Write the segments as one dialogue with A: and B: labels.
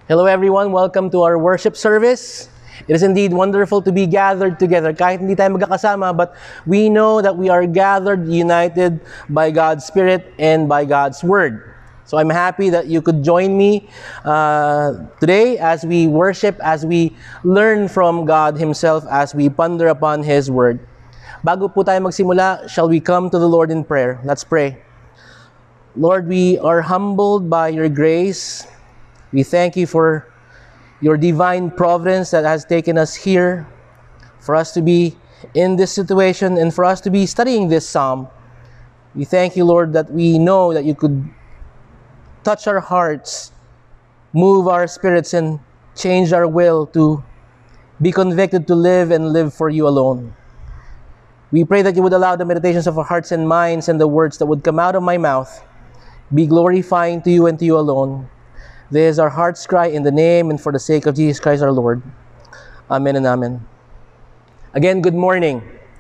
A: Hello everyone, welcome to our worship service. It is indeed wonderful to be gathered together. Kahit hindi tayo magkakasama, but we know that we are gathered, united by God's Spirit and by God's Word. So I'm happy that you could join me today as we worship, as we learn from God Himself, as we ponder upon His Word. Bago po tayo magsimula, shall we come to the Lord in prayer? Let's pray. Lord, we are humbled by your grace. We thank you for your divine providence that has taken us here, for us to be in this situation and for us to be studying this psalm. We thank you, Lord, that we know that you could touch our hearts, move our spirits, and change our will to be convicted to live and live for you alone. We pray that you would allow the meditations of our hearts and minds and the words that would come out of my mouth be glorifying to you and to you alone. This is our heart's cry in the name and for the sake of Jesus Christ our Lord. Amen and amen. Again, good morning.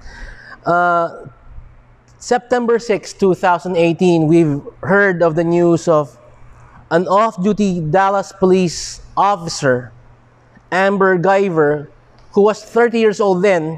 A: September 6, 2018, we've heard of the news of an off-duty Dallas police officer, Amber Guyver, who was 30 years old then,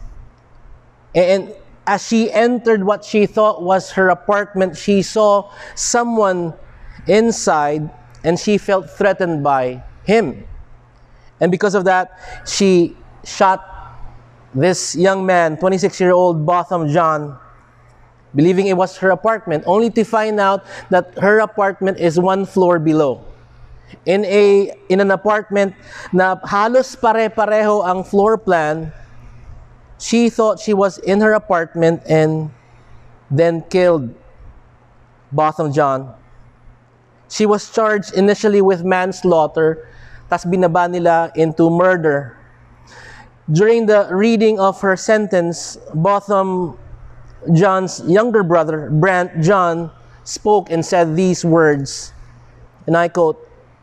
A: and as she entered what she thought was her apartment, she saw someone inside and she felt threatened by him. And because of that, she shot this young man, 26-year-old Botham John, believing it was her apartment, only to find out that her apartment is one floor below. In an apartment na halos pare-pareho ang floor plan, she thought she was in her apartment and then killed Botham John. She was charged initially with manslaughter, tas binaba nila into murder. During the reading of her sentence, Botham John's younger brother, Brant John, spoke and said these words, and I quote,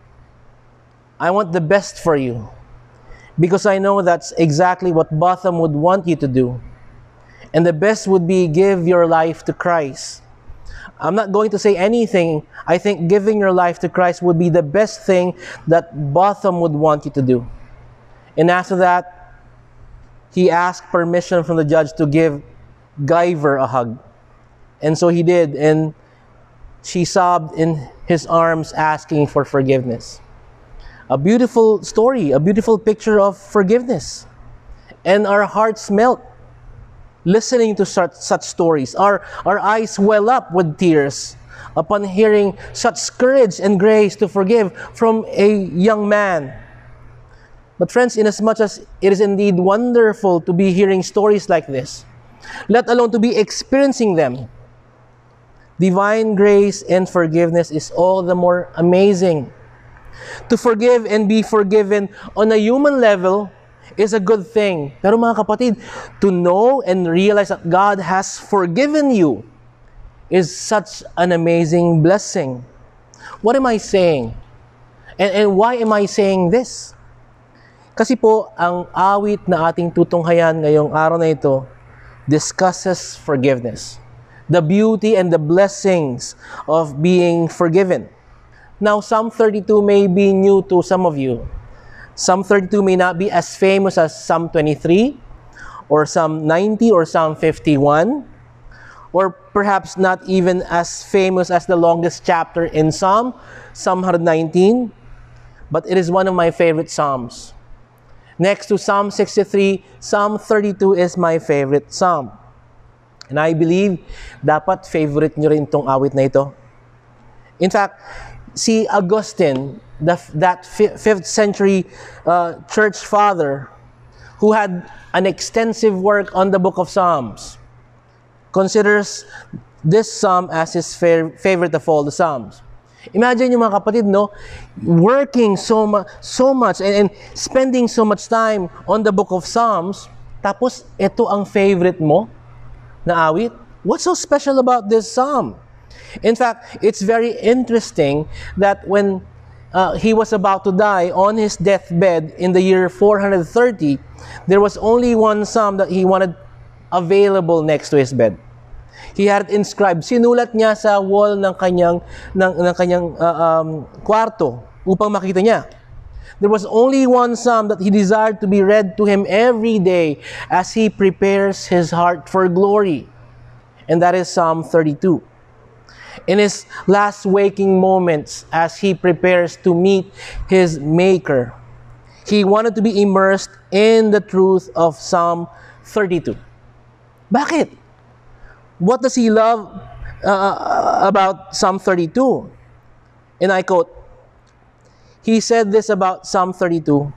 A: "I want the best for you, because I know that's exactly what Botham would want you to do. And the best would be give your life to Christ. I'm not going to say anything. I think giving your life to Christ would be the best thing that Botham would want you to do." And after that, he asked permission from the judge to give Guyver a hug. And so he did, and she sobbed in his arms asking for forgiveness. A beautiful story, a beautiful picture of forgiveness. And our hearts melt listening to such stories. Our eyes well up with tears upon hearing such courage and grace to forgive from a young man. But friends, inasmuch as it is indeed wonderful to be hearing stories like this, let alone to be experiencing them, divine grace and forgiveness is all the more amazing. To forgive and be forgiven on a human level is a good thing. Pero mga kapatid, to know and realize that God has forgiven you is such an amazing blessing. What am I saying? And why am I saying this? Kasi po, ang awit na ating tutunghayan ngayong araw na ito discusses forgiveness. The beauty and the blessings of being forgiven. Now, Psalm 32 may be new to some of you. Psalm 32 may not be as famous as Psalm 23, or Psalm 90, or Psalm 51, or perhaps not even as famous as the longest chapter in Psalm 119, but it is one of my favorite Psalms. Next to Psalm 63, Psalm 32 is my favorite Psalm. And I believe dapat favorite nyo rin itong awit na ito. In fact, si Augustine, that 5th century church father who had an extensive work on the book of Psalms, considers this psalm as his favorite of all the psalms. Imagine yung mga kapatid, no, working so much and spending so much time on the book of Psalms, tapos ito ang favorite mo na awit. What's so special about this psalm? In fact, it's very interesting that when he was about to die on his deathbed in the year 430, there was only one psalm that he wanted available next to his bed. He had it inscribed. Sinulat niya sa wall ng kanyang kwarto upang makita niya. There was only one psalm that he desired to be read to him every day as he prepares his heart for glory. And that is Psalm 32. In his last waking moments as he prepares to meet his Maker, he wanted to be immersed in the truth of Psalm 32. Bakit? What does he love about Psalm 32? And I quote, he said this about Psalm 32,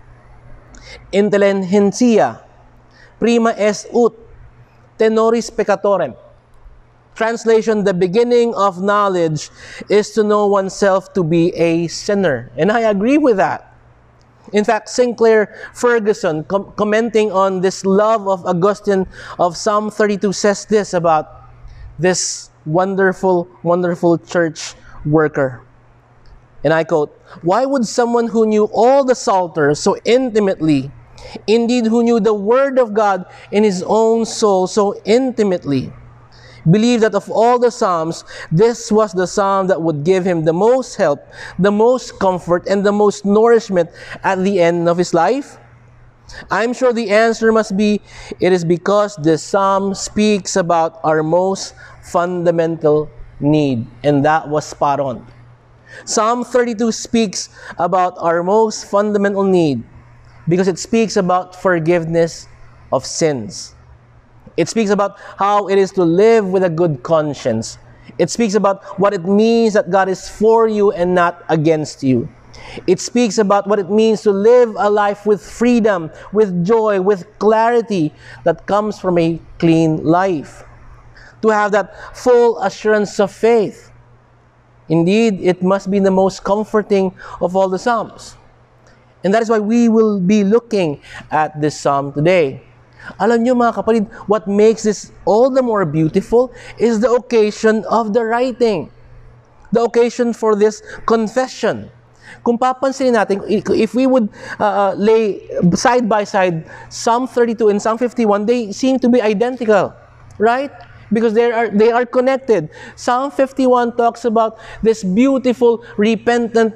A: "Intelligentsia prima est ut tenoris peccatorem." Translation, the beginning of knowledge is to know oneself to be a sinner. And I agree with that. In fact, Sinclair Ferguson, commenting on this love of Augustine of Psalm 32, says this about this wonderful, wonderful church worker. And I quote, "Why would someone who knew all the Psalters so intimately, indeed who knew the Word of God in his own soul so intimately, believe that of all the Psalms, this was the Psalm that would give him the most help, the most comfort, and the most nourishment at the end of his life? I'm sure the answer must be, it is because this Psalm speaks about our most fundamental need." And that was spot on. Psalm 32 speaks about our most fundamental need because it speaks about forgiveness of sins. It speaks about how it is to live with a good conscience. It speaks about what it means that God is for you and not against you. It speaks about what it means to live a life with freedom, with joy, with clarity that comes from a clean life. To have that full assurance of faith. Indeed, it must be the most comforting of all the Psalms. And that is why we will be looking at this Psalm today. Alam niyo mga kapatid, what makes this all the more beautiful is the occasion of the writing. The occasion for this confession. Kung papansinin natin, if we would lay side by side Psalm 32 and Psalm 51, they seem to be identical, right? Because they are connected. Psalm 51 talks about this beautiful, repentant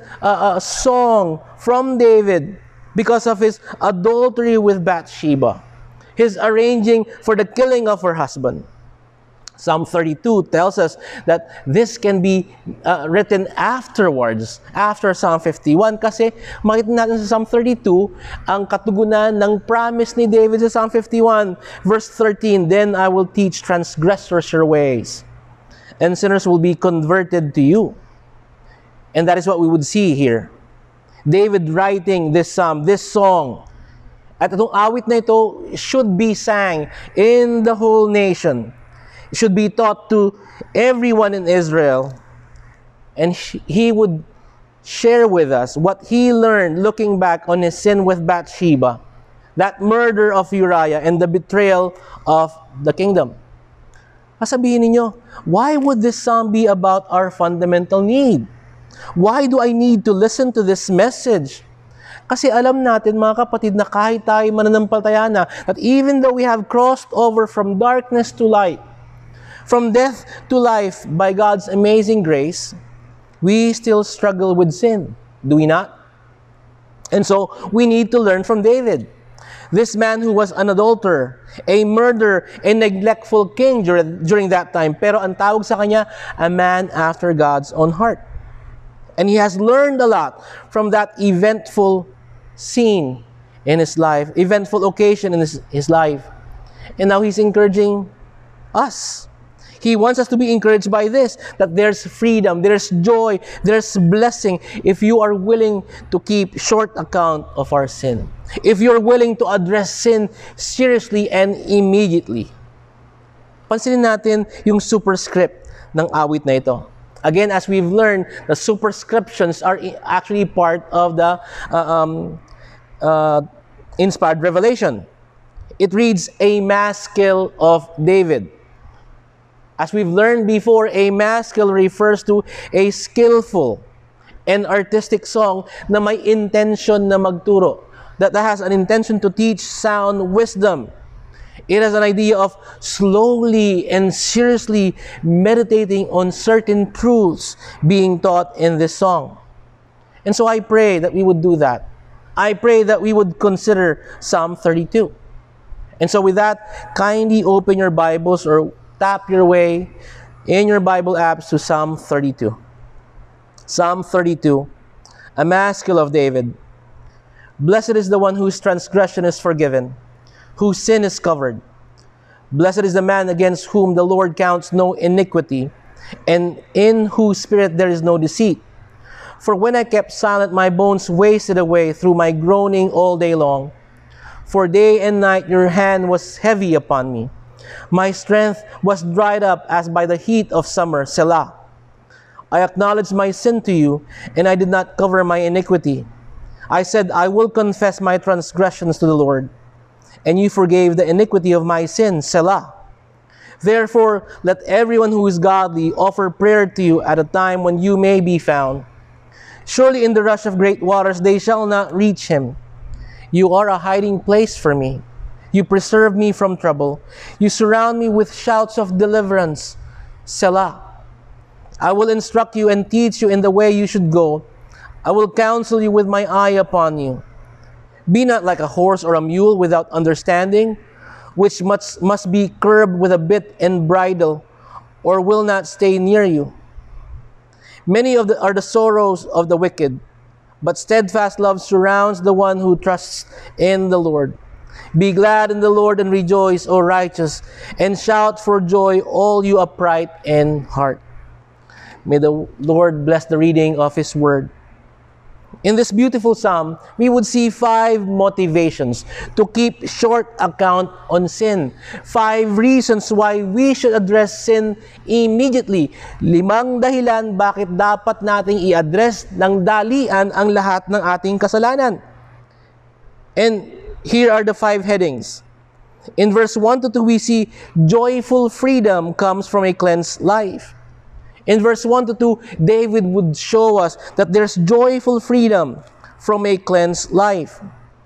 A: song from David because of his adultery with Bathsheba, his arranging for the killing of her husband. Psalm 32 tells us that this can be written afterwards, after Psalm 51, kasi makita natin sa Psalm 32 ang katugunan ng promise ni David sa Psalm 51, verse 13, "Then I will teach transgressors your ways, and sinners will be converted to you." And that is what we would see here. David writing this psalm, this song. At itong awit na ito should be sang in the whole nation. It should be taught to everyone in Israel. And he would share with us what he learned looking back on his sin with Bathsheba, that murder of Uriah, and the betrayal of the kingdom. Sabihin ninyo, why would this psalm be about our fundamental need? Why do I need to listen to this message? Kasi alam natin mga kapatid na kahit tayo mananampalataya na, that even though we have crossed over from darkness to light, from death to life by God's amazing grace, we still struggle with sin. Do we not? And so, we need to learn from David. This man who was an adulterer, a murderer, a neglectful king during that time. Pero ang tawag sa kanya, a man after God's own heart. And he has learned a lot from that eventful scene in his life, eventful occasion in his life. And now he's encouraging us. He wants us to be encouraged by this, that there's freedom, there's joy, there's blessing if you are willing to keep short account of our sin. If you're willing to address sin seriously and immediately. Pansinin natin yung superscript ng awit na ito. Again, as we've learned, the superscriptions are actually part of the inspired revelation. It reads, "A maskil of David." As we've learned before, a maskil refers to a skillful and artistic song na may intention na magturo. That has an intention to teach sound wisdom. It has an idea of slowly and seriously meditating on certain truths being taught in this song. And so I pray that we would do that. I pray that we would consider Psalm 32. And so with that, kindly open your Bibles or tap your way in your Bible apps to Psalm 32. Psalm 32, a maskil of David. Blessed is the one whose transgression is forgiven, whose sin is covered. Blessed is the man against whom the Lord counts no iniquity, and in whose spirit there is no deceit. For when I kept silent, my bones wasted away through my groaning all day long. For day and night your hand was heavy upon me. My strength was dried up as by the heat of summer. Selah. I acknowledged my sin to you, and I did not cover my iniquity. I said, I will confess my transgressions to the Lord, and you forgave the iniquity of my sin. Selah. Therefore, let everyone who is godly offer prayer to you at a time when you may be found. Surely in the rush of great waters they shall not reach him. You are a hiding place for me. You preserve me from trouble. You surround me with shouts of deliverance. Selah. I will instruct you and teach you in the way you should go. I will counsel you with my eye upon you. Be not like a horse or a mule without understanding, which must be curbed with a bit and bridle, or will not stay near you. Many are the sorrows of the wicked, but steadfast love surrounds the one who trusts in the Lord. Be glad in the Lord and rejoice, O righteous, and shout for joy, all you upright in heart. May the Lord bless the reading of His Word. In this beautiful psalm, we would see 5 motivations to keep short account on sin. 5 reasons why we should address sin immediately. 5 dahilan bakit dapat nating i-address ng dalian ang lahat ng ating kasalanan. And here are the 5 headings. In verse 1 to 2, we see joyful freedom comes from a cleansed life. In verse 1 to 2, David would show us that there's joyful freedom from a cleansed life.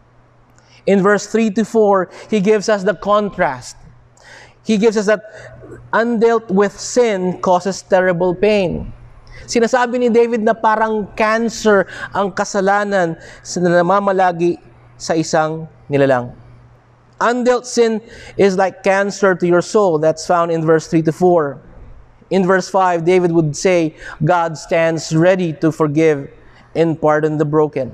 A: In verse 3 to 4, he gives us the contrast. He gives us that undealt with sin causes terrible pain. Sinasabi ni David na parang cancer ang kasalanan na namamalagi sa isang nilalang. Undealt sin is like cancer to your soul. That's found in verse 3 to 4. In verse 5, David would say, God stands ready to forgive and pardon the broken.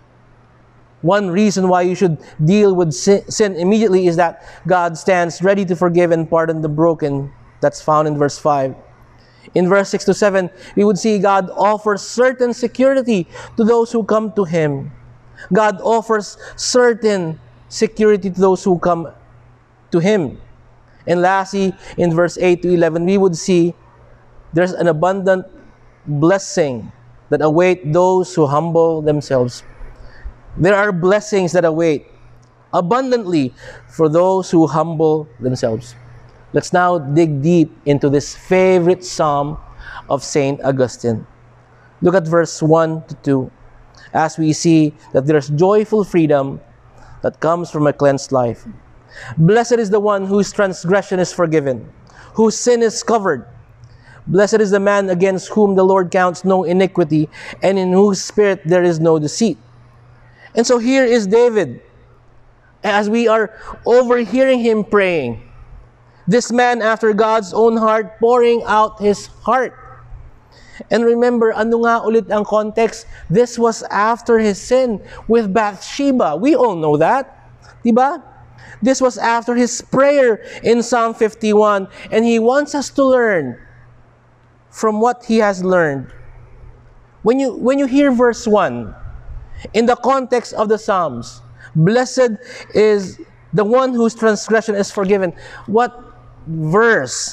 A: One reason why you should deal with sin immediately is that God stands ready to forgive and pardon the broken. That's found in verse 5. In verse 6 to 7, we would see God offers certain security to those who come to Him. God offers certain security to those who come to Him. And lastly, in verse 8 to 11, we would see there's an abundant blessing that await those who humble themselves. There are blessings that await abundantly for those who humble themselves. Let's now dig deep into this favorite psalm of Saint Augustine. Look at verse 1 to 2 as we see that there's joyful freedom that comes from a cleansed life. Blessed is the one whose transgression is forgiven, whose sin is covered. Blessed is the man against whom the Lord counts no iniquity, and in whose spirit there is no deceit. And so here is David, as we are overhearing him praying. This man after God's own heart, pouring out his heart. And remember, ano nga ulit ang context? This was after his sin with Bathsheba. We all know that. Diba? This was after his prayer in Psalm 51. And he wants us to learn from what he has learned. When you hear verse 1, in the context of the Psalms, blessed is the one whose transgression is forgiven. What verse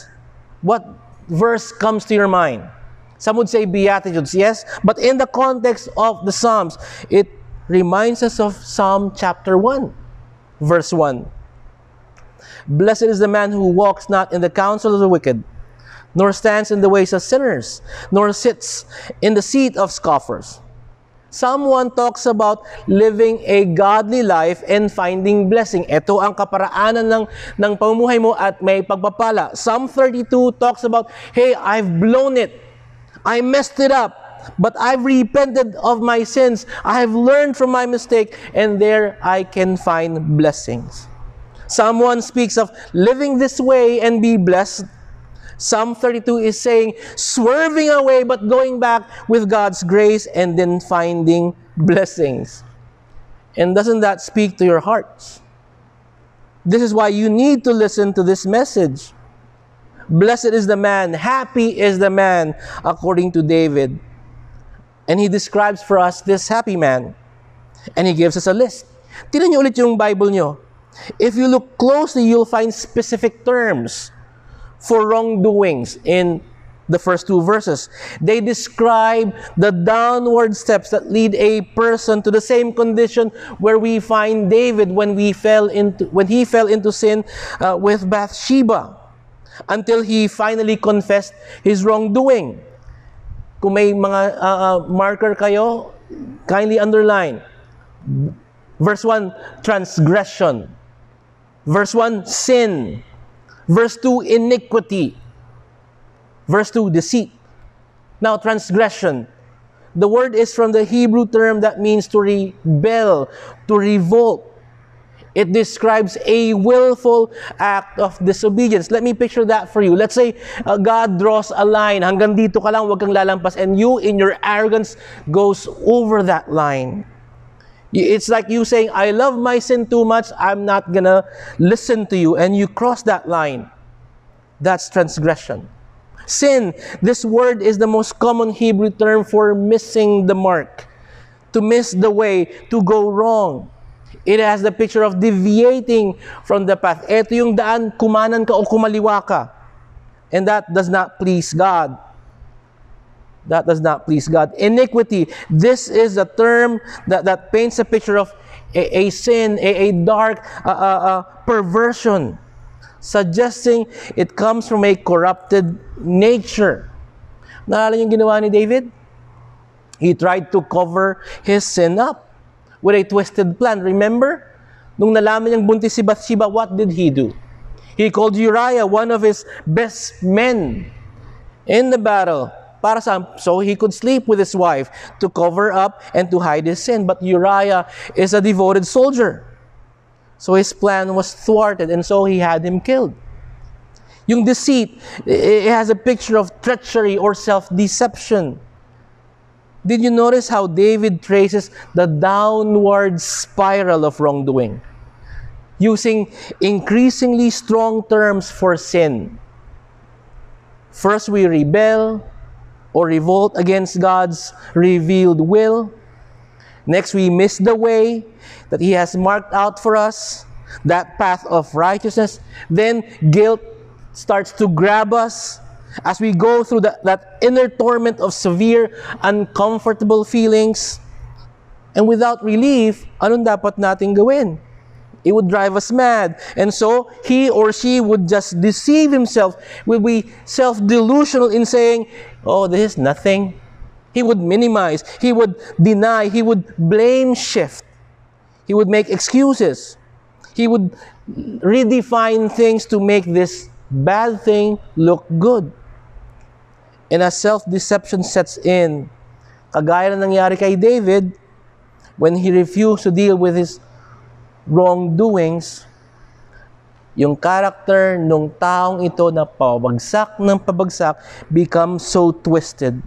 A: comes to your mind? Some would say Beatitudes, yes. But in the context of the Psalms, it reminds us of Psalm chapter 1, verse 1. Blessed is the man who walks not in the counsel of the wicked, nor stands in the ways of sinners, nor sits in the seat of scoffers. Someone talks about living a godly life and finding blessing. Ito ang kaparaanan ng pamumuhay mo at may pagpapala. Psalm 32 talks about, hey, I've blown it. I messed it up. But I've repented of my sins. I have learned from my mistake, and there I can find blessings. Psalm 1 speaks of living this way and be blessed. Psalm 32 is saying swerving away but going back with God's grace and then finding blessings. And doesn't that speak to your hearts? This is why you need to listen to this message. Blessed is the man, happy is the man, according to David. And he describes for us this happy man. And he gives us a list. Tingnan niyo ulit yung Bible niyo. If you look closely, you'll find specific terms for wrongdoings in the first two verses. They describe the downward steps that lead a person to the same condition where we find David when he fell into sin with Bathsheba, until he finally confessed his wrongdoing. Kung may mga marker kayo, kindly underline. Verse 1, transgression. Verse 1, sin. Verse 2, iniquity. Verse 2, deceit. Now, transgression. The word is from the Hebrew term that means to rebel, to revolt. It describes a willful act of disobedience. Let me picture that for you. Let's say God draws a line. Hanggang dito ka lang, huwag kang lalampas. And you, in your arrogance, goes over that line. It's like you saying, I love my sin too much, I'm not gonna listen to you. And you cross that line. That's transgression. Sin, this word is the most common Hebrew term for missing the mark. To miss the way, to go wrong. It has the picture of deviating from the path. Ito yung daan, kumanan ka o kumaliwa ka. And that does not please God. That does not please God. Iniquity, this is a term that paints a picture of a sin, a dark perversion, suggesting it comes from a corrupted nature. Naalala yung ginawa ni David? He tried to cover his sin up with a twisted plan. Remember? Nung nalaman niyang buntis si Bathsheba, what did he do? He called Uriah, one of his best men in the battle, so he could sleep with his wife to cover up and to hide his sin. But Uriah is a devoted soldier. So his plan was thwarted, and so he had him killed. Yung deceit, it has a picture of treachery or self-deception. Did you notice how David traces the downward spiral of wrongdoing, using increasingly strong terms for sin? First, we rebel or revolt against God's revealed will. Next, we miss the way that He has marked out for us, that path of righteousness. Then, guilt starts to grab us as we go through that inner torment of severe, uncomfortable feelings. And without relief, anong dapat nating gawin? It would drive us mad. And so, he or she would just deceive himself, would be self-delusional in saying, oh, this is nothing. He would minimize, he would deny, he would blame shift. He would make excuses. He would redefine things to make this bad thing look good. And as self-deception sets in, kagaya na nangyari kay David, when he refused to deal with his wrongdoings, yung character nung taong ito na pabagsak ng pabagsak becomes so twisted.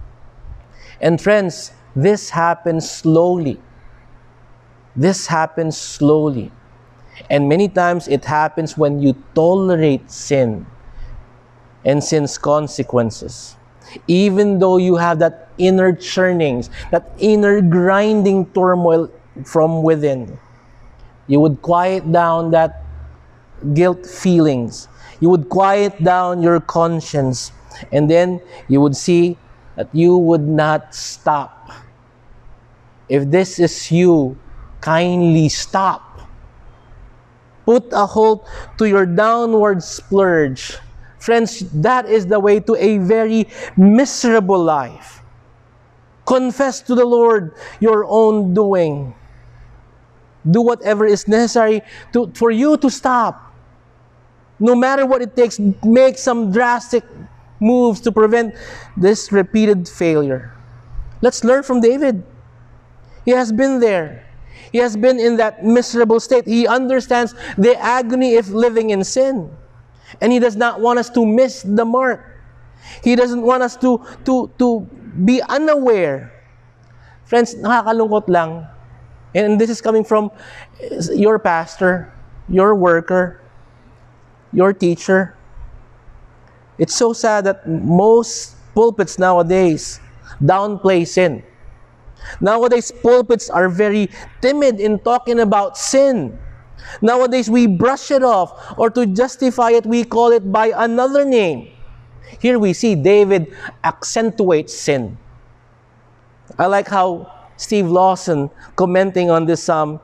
A: And friends, this happens slowly. This happens slowly. And many times it happens when you tolerate sin and sin's consequences. Even though you have that inner churnings, that inner grinding turmoil from within, you would quiet down that guilt feelings. You would quiet down your conscience. And then you would see that you would not stop. If this is you, kindly stop. Put a halt to your downward splurge. Friends, that is the way to a very miserable life. Confess to the Lord your own doing. Do whatever is necessary for you to stop. No matter what it takes, make some drastic moves to prevent this repeated failure. Let's learn from David. He has been there. He has been in that miserable state. He understands the agony of living in sin. And he does not want us to miss the mark. He doesn't want us to be unaware. Friends, nakakalungkot lang. And this is coming from your pastor, your worker, your teacher. It's so sad that most pulpits nowadays downplay sin. Nowadays, pulpits are very timid in talking about sin. Nowadays, we brush it off, or to justify it, we call it by another name. Here we see David accentuates sin. I like how Steve Lawson, commenting on this psalm,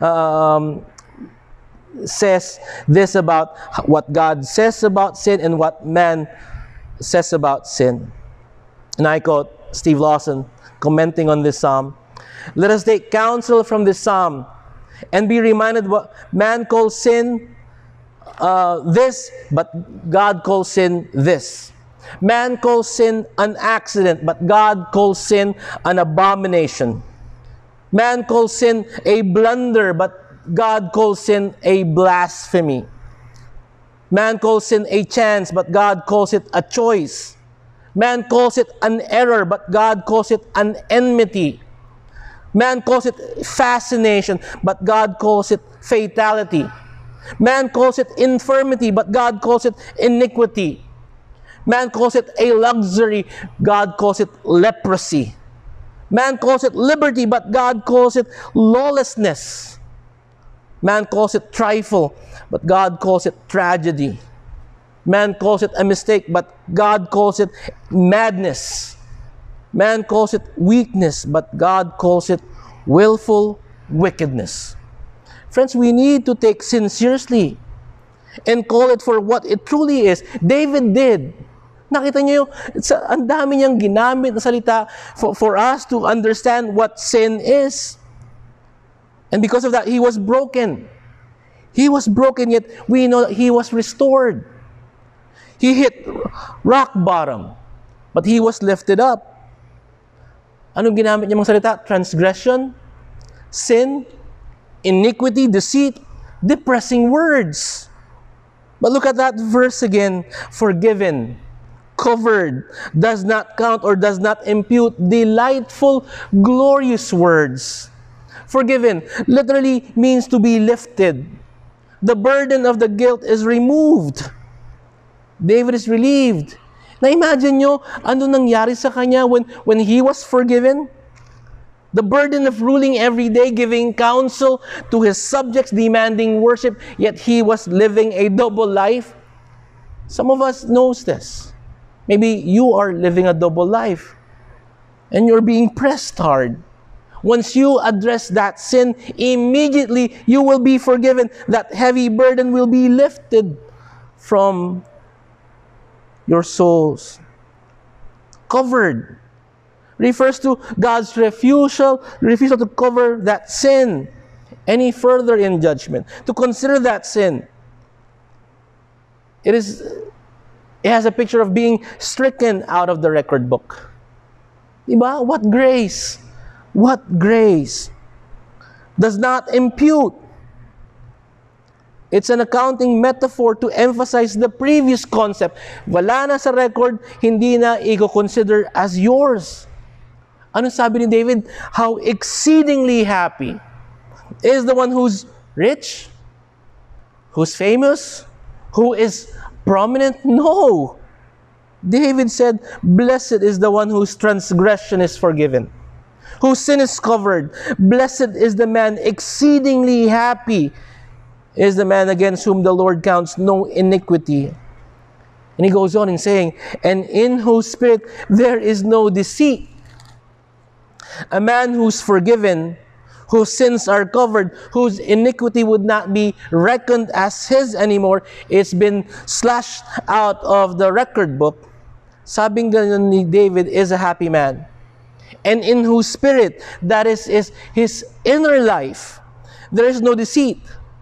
A: says this about what God says about sin and what man says about sin. And I quote Steve Lawson, commenting on this psalm, "Let us take counsel from this psalm and be reminded what man calls sin this, but God calls sin this. Man calls sin an accident, but God calls sin an abomination. Man calls sin a blunder, but God calls sin a blasphemy. Man calls sin a chance, but God calls it a choice. Man calls it an error, but God calls it an enmity. Man calls it fascination, but God calls it fatality. Man calls it infirmity, but God calls it iniquity. Man calls it a luxury, God calls it leprosy. Man calls it liberty, but God calls it lawlessness. Man calls it trifle, but God calls it tragedy. Man calls it a mistake, but God calls it madness. Man calls it weakness, but God calls it willful wickedness." Friends, we need to take sin seriously and call it for what it truly is. David did. Nakita niyo, ang dami niyang ginamit na salita for us to understand what sin is. And because of that, he was broken. He was broken, yet we know that he was restored. He hit rock bottom, but he was lifted up. Anong ginamit niya mga salita? Transgression, sin, iniquity, deceit, depressing words. But look at that verse again. Forgiven, covered, does not count or does not impute delightful, glorious words. Forgiven literally means to be lifted. The burden of the guilt is removed. David is relieved. Na-imagine nyo, ano nangyari sa kanya when he was forgiven? The burden of ruling every day, giving counsel to his subjects, demanding worship, yet he was living a double life. Some of us knows this. Maybe you are living a double life and you're being pressed hard. Once you address that sin, immediately you will be forgiven. That heavy burden will be lifted from your souls. Covered refers to God's refusal to cover that sin any further in judgment, to consider that sin. It has a picture of being stricken out of the record book. Diba? What grace! What grace! Does not impute. It's an accounting metaphor to emphasize the previous concept. Wala na sa record, hindi na i-consider as yours. Ano sabi ni David? How exceedingly happy is the one who's rich, who's famous, who is prominent? No. David said, blessed is the one whose transgression is forgiven, whose sin is covered. Blessed is the man, exceedingly happy is the man against whom the Lord counts no iniquity. And he goes on in saying, and in whose spirit there is no deceit. A man who's forgiven, whose sins are covered, whose iniquity would not be reckoned as his anymore, it's been slashed out of the record book. Sabing ganun ni David, is a happy man. And in whose spirit, that is his inner life, there is no deceit.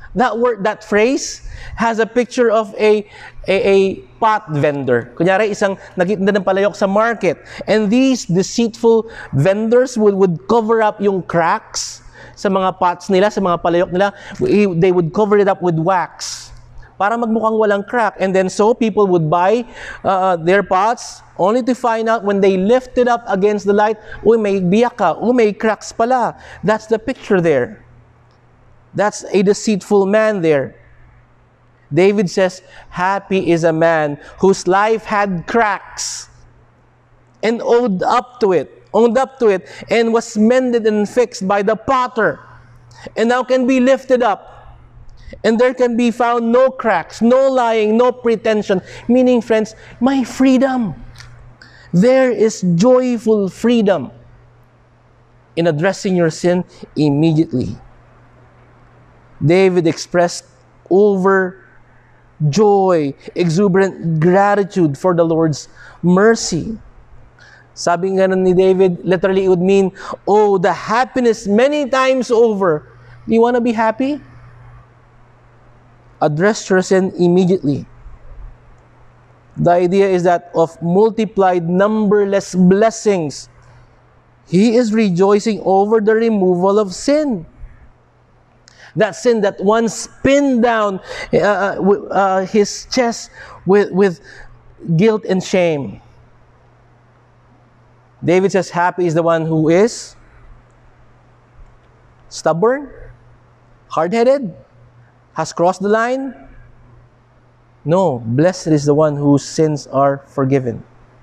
A: That word, that phrase, has a picture of a pot vendor. Kunyari, isang nagtitinda ng palayok sa market. And these deceitful vendors would cover up yung cracks sa mga pots nila, sa mga palayok nila. They would cover it up with wax para magmukhang walang crack. And then so people would buy their pots only to find out when they lift it up against the light, uy, may biyak ka, uy, may cracks pala. That's the picture there. That's a deceitful man there. David says, happy is a man whose life had cracks and owned up to it, and was mended and fixed by the potter, and now can be lifted up. And there can be found no cracks, no lying, no pretension. Meaning, friends, my freedom. There is joyful freedom in addressing your sin immediately. David expressed overjoy, exuberant gratitude for the Lord's mercy. Sabi nga ni David, literally it would mean, oh, the happiness many times over. Do you want to be happy? Address your sin immediately. The idea is that of multiplied numberless blessings. He is rejoicing over the removal of sin. That sin that once pinned down his chest with guilt and shame. David says, happy is the one who is stubborn, hard-headed, has crossed the line. No, blessed is the one whose sins are forgiven.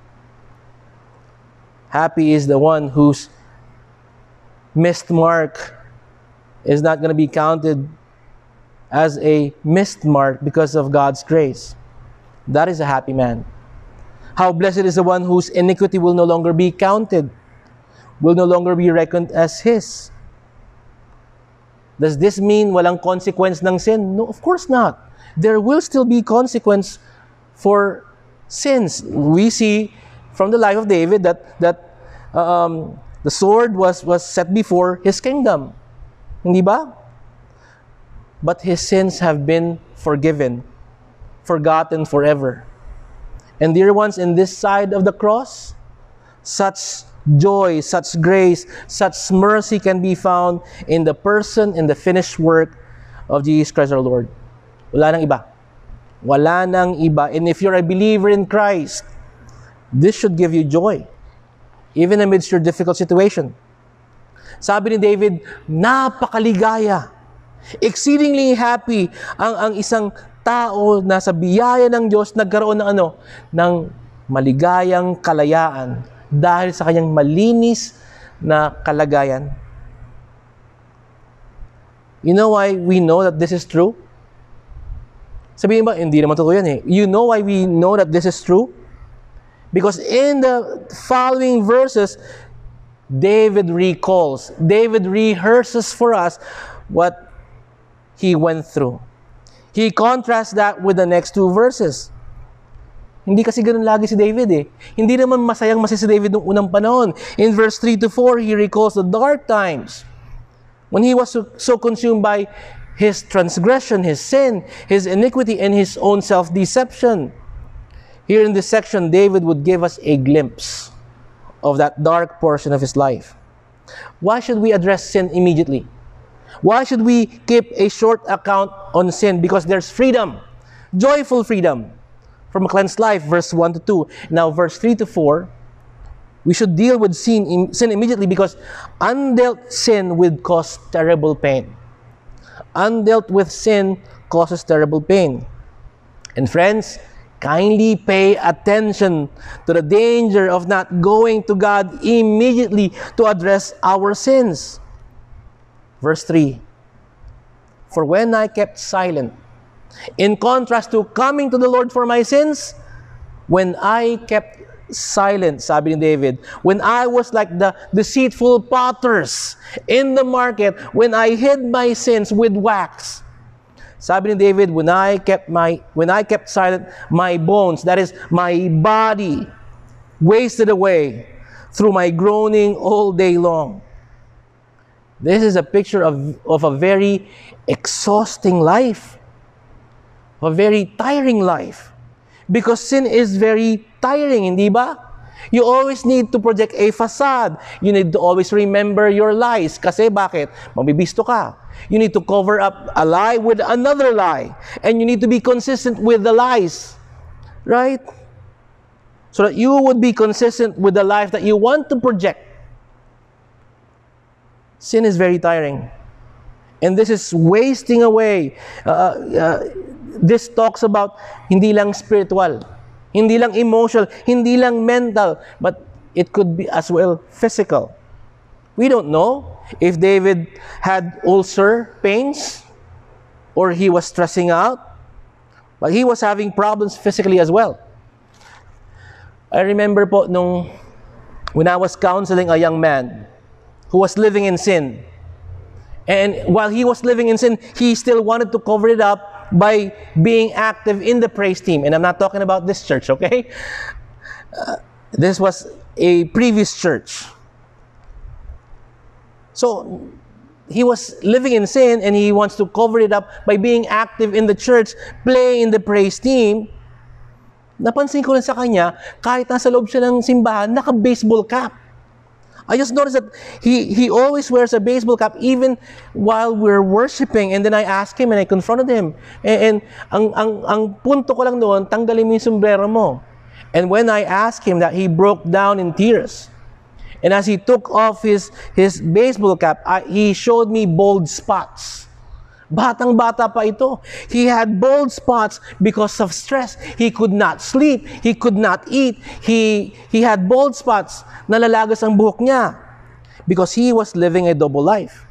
A: Happy is the one whose missed mark is not going to be counted as a missed mark because of God's grace. That is a happy man. How blessed is the one whose iniquity will no longer be counted, will no longer be reckoned as his. Does this mean walang consequence ng sin? No, of course not. There will still be consequence for sins. We see from the life of David that the sword was set before his kingdom. Hindi ba? But his sins have been forgiven, forgotten forever. And dear ones, in this side of the cross, such joy, such grace, such mercy can be found in the person and the finished work of Jesus Christ our Lord. Wala nang iba. Wala nang iba. And if you're a believer in Christ, this should give you joy, even amidst your difficult situation. Sabi ni David, napakaligaya, exceedingly happy ang isang tao na sa biyaya ng Diyos nagkaroon ng maligayang kalayaan dahil sa kanyang malinis na kalagayan. You know why we know that this is true? Sabihin ba, hindi naman totoo yan eh. You know why we know that this is true? Because in the following verses, David rehearses for us what he went through. He contrasts that with the next two verses. Hindi kasi ganun lagi si David eh. Hindi naman masayang si David nung unang panahon. In verse 3 to 4, he recalls the dark times when he was so consumed by his transgression, his sin, his iniquity, and his own self-deception. Here in this section, David would give us a glimpse of that dark portion of his life. Why should we address sin immediately? Why should we keep a short account on sin? Because there's freedom, joyful freedom from a cleansed life, verse 1 to 2. Now, verse 3 to 4, we should deal with sin immediately because undealt sin would cause terrible pain. Undealt with sin causes terrible pain. And friends, kindly pay attention to the danger of not going to God immediately to address our sins. Verse 3, for when I kept silent, in contrast to coming to the Lord for my sins, when I kept silent, sabi ni David, when I was like the deceitful potters in the market, when I hid my sins with wax. Sabi ni David, when I kept silent, my bones, that is, my body, wasted away through my groaning all day long. This is a picture of a very exhausting life, a very tiring life. Because sin is very tiring, hindi ba? You always need to project a facade. You need to always remember your lies. Kasi bakit? Mabibisto ka. You need to cover up a lie with another lie. And you need to be consistent with the lies. Right? So that you would be consistent with the life that you want to project. Sin is very tiring. And this is wasting away. This talks about hindi lang spiritual, hindi lang emotional, hindi lang mental, but it could be as well physical. We don't know if David had ulcer pains or he was stressing out, but he was having problems physically as well. I remember po when I was counseling a young man who was living in sin. And while he was living in sin, he still wanted to cover it up by being active in the praise team. And I'm not talking about this church, okay? This was a previous church. So, he was living in sin and he wants to cover it up by being active in the church, play in the praise team. Napansin ko lang sa kanya, kahit nasa loob siya ng simbahan, naka-baseball cap. I just noticed that he always wears a baseball cap even while we're worshiping. And then I asked him and I confronted him. And ang punto ko lang doon, tanggalin mo yung sombrero mo. And when I asked him that, he broke down in tears. And as he took off his baseball cap, he showed me bald spots. Batang-bata pa ito. He had bald spots because of stress. He could not sleep. He could not eat. He had bald spots. Nalalagas ang buhok niya because he was living a double life.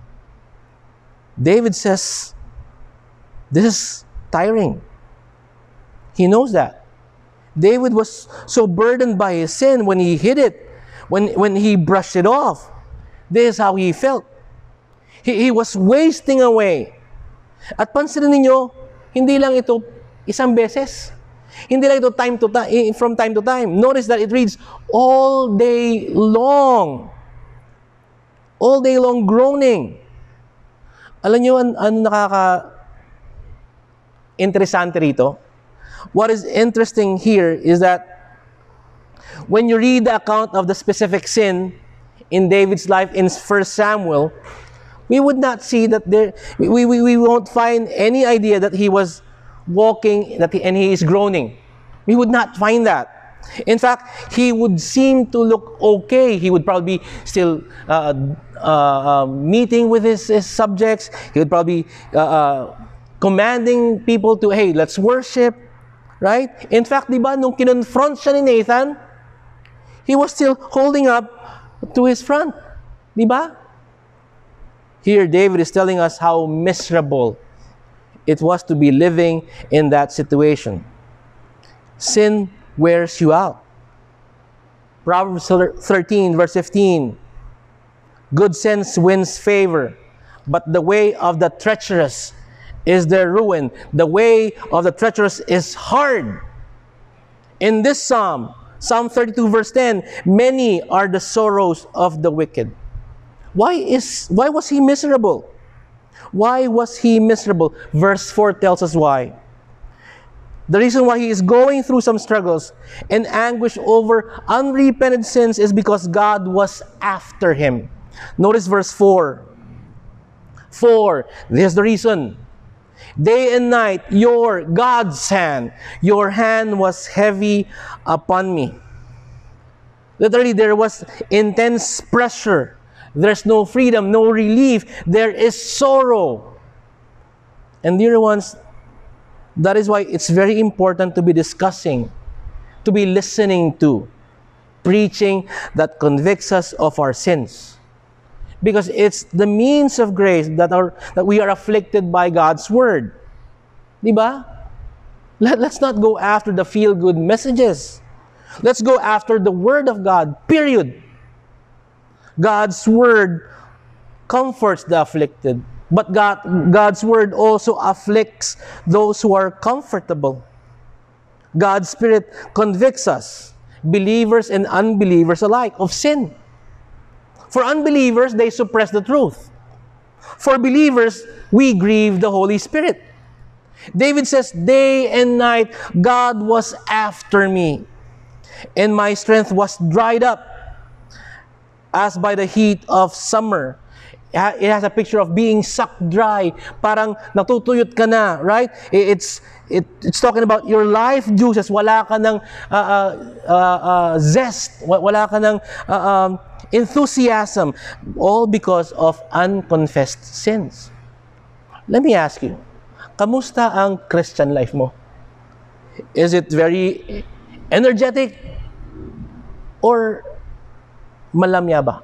A: David says, this is tiring. He knows that. David was so burdened by his sin when he hid it, when he brushed it off. This is how he felt. He was wasting away. At pansinin ninyo, hindi lang ito isang beses. Hindi lang ito from time to time. Notice that it reads all day long. All day long groaning. Alam nyo, ano nakaka-interesante rito? What is interesting here is that when you read the account of the specific sin in David's life in 1 Samuel, we would not see that we won't find any idea that he was walking and he is groaning. We would not find that. In fact, he would seem to look okay. He would probably be still meeting with his subjects. He would probably commanding people to, hey, let's worship. Right? In fact, di ba, nung kinonfront siya ni Nathan, he was still holding up to his front. Di ba? Here, David is telling us how miserable it was to be living in that situation. Sin wears you out. Proverbs 13, verse 15. Good sense wins favor, but the way of the treacherous is their ruin. The way of the treacherous is hard. In this Psalm 32, verse 10, many are the sorrows of the wicked. Why was he miserable? Why was he miserable? Verse 4 tells us why. The reason why he is going through some struggles and anguish over unrepented sins is because God was after him. Notice verse 4. 4, this is the reason. Day and night, God's hand, your hand was heavy upon me. Literally, there was intense pressure. There's no freedom, no relief. There is sorrow. And dear ones, that is why it's very important to be discussing, to be listening to, preaching that convicts us of our sins. Because it's the means of grace that we are afflicted by God's Word. Diba? Let's not go after the feel-good messages. Let's go after the Word of God, period. God's Word comforts the afflicted, but God's Word also afflicts those who are comfortable. God's Spirit convicts us, believers and unbelievers alike, of sin. For unbelievers, they suppress the truth. For believers, we grieve the Holy Spirit. David says, day and night, God was after me, and my strength was dried up as by the heat of summer. It has a picture of being sucked dry. Parang natutuyot ka na, right? It's talking about your life juices. Wala ka ng zest. Wala ka ng enthusiasm. All because of unconfessed sins. Let me ask you, kamusta ang Christian life mo? Is it very energetic or malamya ba?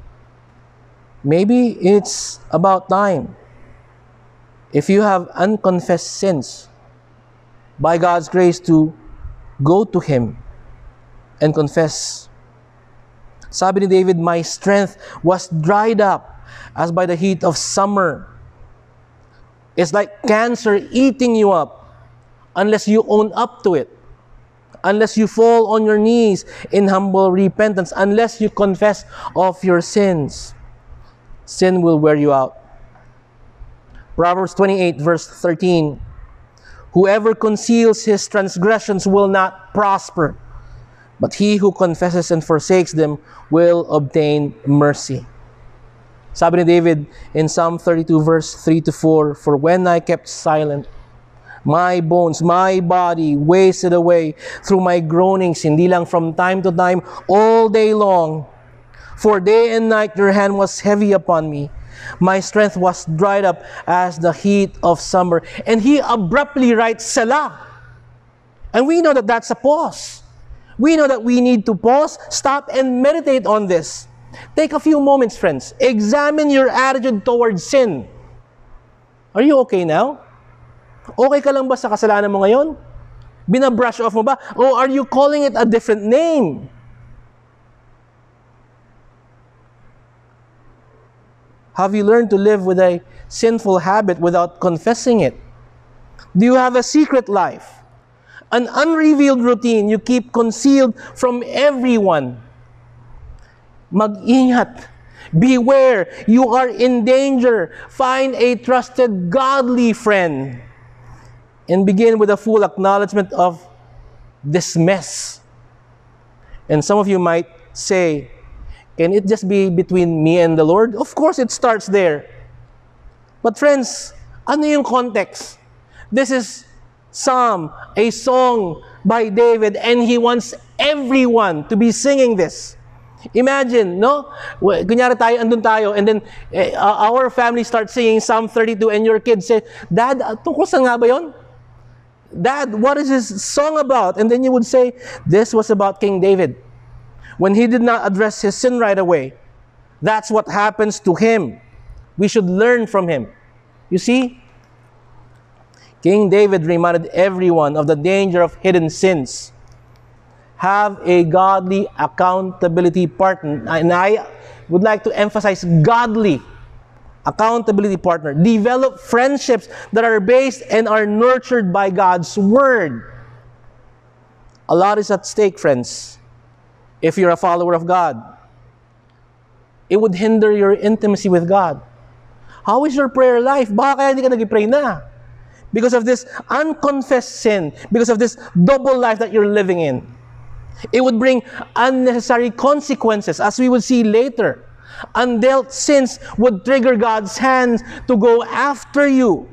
A: Maybe it's about time. If you have unconfessed sins, by God's grace to go to Him and confess. Sabi ni David, my strength was dried up as by the heat of summer. It's like cancer eating you up unless you own up to it. Unless you fall on your knees in humble repentance. Unless you confess of your sins. Sin will wear you out. Proverbs 28 verse 13. Whoever conceals his transgressions will not prosper, but he who confesses and forsakes them will obtain mercy. Sabi ni David in Psalm 32 verse 3-4, for when I kept silent, my bones, my body wasted away through my groanings, hindi lang from time to time, all day long. For day and night your hand was heavy upon me. My strength was dried up as the heat of summer. And he abruptly writes Selah. And we know that that's a pause. We know that we need to pause, stop, and meditate on this. Take a few moments, friends. Examine your attitude towards sin. Are you okay now? Okay ka lang ba sa kasalanan mo ngayon? Binabrush off mo ba? Or are you calling it a different name? Have you learned to live with a sinful habit without confessing it? Do you have a secret life? An unrevealed routine you keep concealed from everyone? Mag-ingat. Beware. You are in danger. Find a trusted, godly friend. And begin with a full acknowledgement of this mess. And some of you might say, can it just be between me and the Lord? Of course, it starts there. But friends, ano yung context? This is Psalm, a song by David, and he wants everyone to be singing this. Imagine, no? Kunyari tayo, andun tayo, and then our family starts singing Psalm 32, and your kids say, Dad, tungkol saan nga ba yun? Dad, what is this song about? And then you would say, this was about King David. When he did not address his sin right away. That's what happens to him. We should learn from him. You see? King David reminded everyone of the danger of hidden sins. Have a godly accountability partner. And I would like to emphasize godly accountability partner. Develop friendships that are based and are nurtured by God's Word. A lot is at stake, friends. If you're a follower of God, it would hinder your intimacy with God. How is your prayer life? Baka kaya hindi ka nag-pray na. Because of this unconfessed sin, because of this double life that you're living in. It would bring unnecessary consequences, as we will see later. Undealt sins would trigger God's hands to go after you.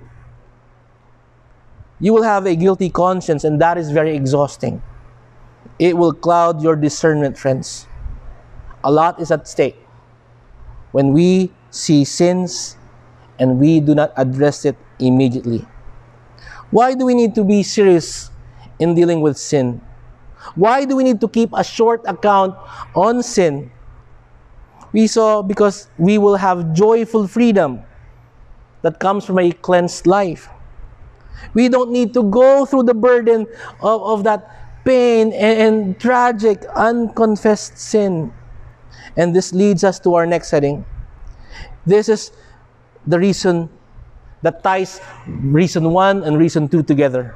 A: You will have a guilty conscience, and that is very exhausting. It will cloud your discernment, friends. A lot is at stake when we see sins and we do not address it immediately. Why do we need to be serious in dealing with sin? Why do we need to keep a short account on sin? We saw because we will have joyful freedom that comes from a cleansed life. We don't need to go through the burden of that pain and tragic unconfessed sin. And this leads us to our next heading. This is the reason that ties reason 1 and reason 2 together.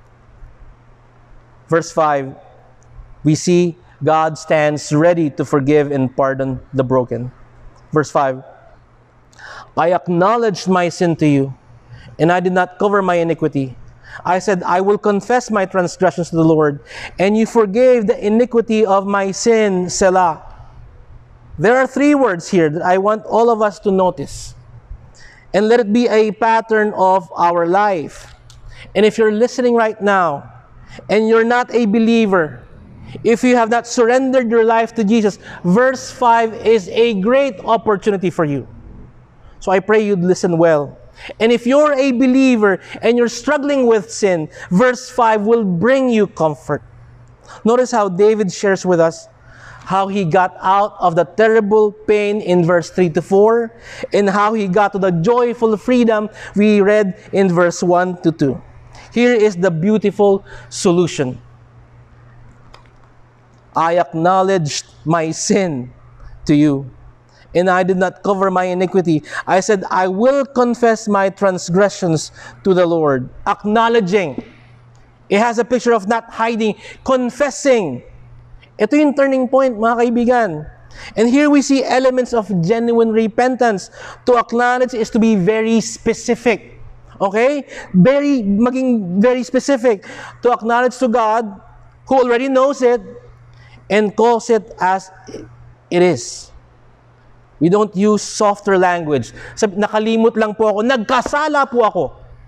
A: Verse 5, we see God stands ready to forgive and pardon the broken. Verse 5, I acknowledged my sin to you, and I did not cover my iniquity. I said, I will confess my transgressions to the Lord, and you forgave the iniquity of my sin, Selah. There are three words here that I want all of us to notice. And let it be a pattern of our life. And if you're listening right now, and you're not a believer, if you have not surrendered your life to Jesus, verse 5 is a great opportunity for you. So I pray you'd listen well. And if you're a believer and you're struggling with sin, verse 5 will bring you comfort. Notice how David shares with us how he got out of the terrible pain in verse 3 to 4, and how he got to the joyful freedom we read in verse 1 to 2. Here is the beautiful solution. I acknowledged my sin to you, and I did not cover my iniquity. I said, I will confess my transgressions to the Lord. Acknowledging. It has a picture of not hiding, confessing. Ito yung turning point, mga kaibigan. And here we see elements of genuine repentance. To acknowledge is to be very specific. Okay? Maging very specific. To acknowledge to God, who already knows it, and calls it as it is. We don't use softer language. Sabi, nakalimot lang po ako. Nagkasala po ako.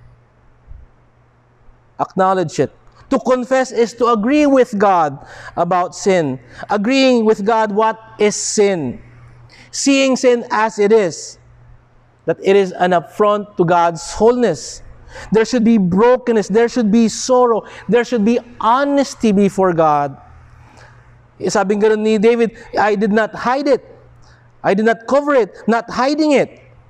A: Acknowledge it. To confess is to agree with God about sin. Agreeing with God what is sin. Seeing sin as it is. That it is an affront to God's wholeness. There should be brokenness. There should be sorrow. There should be honesty before God. Sabi nga ni David, I did not hide it. I did not cover it, not hiding it.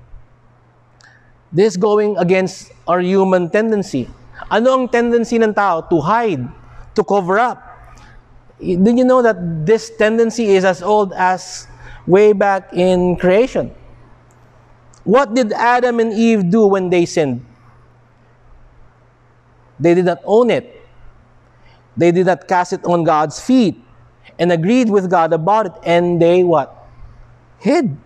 A: This going against our human tendency. Ano ang tendency ng tao? To hide, to cover up. Did you know that this tendency is as old as way back in creation? What did Adam and Eve do when they sinned? They did not own it. They did not cast it on God's feet and agreed with God about it. And they what? Hid.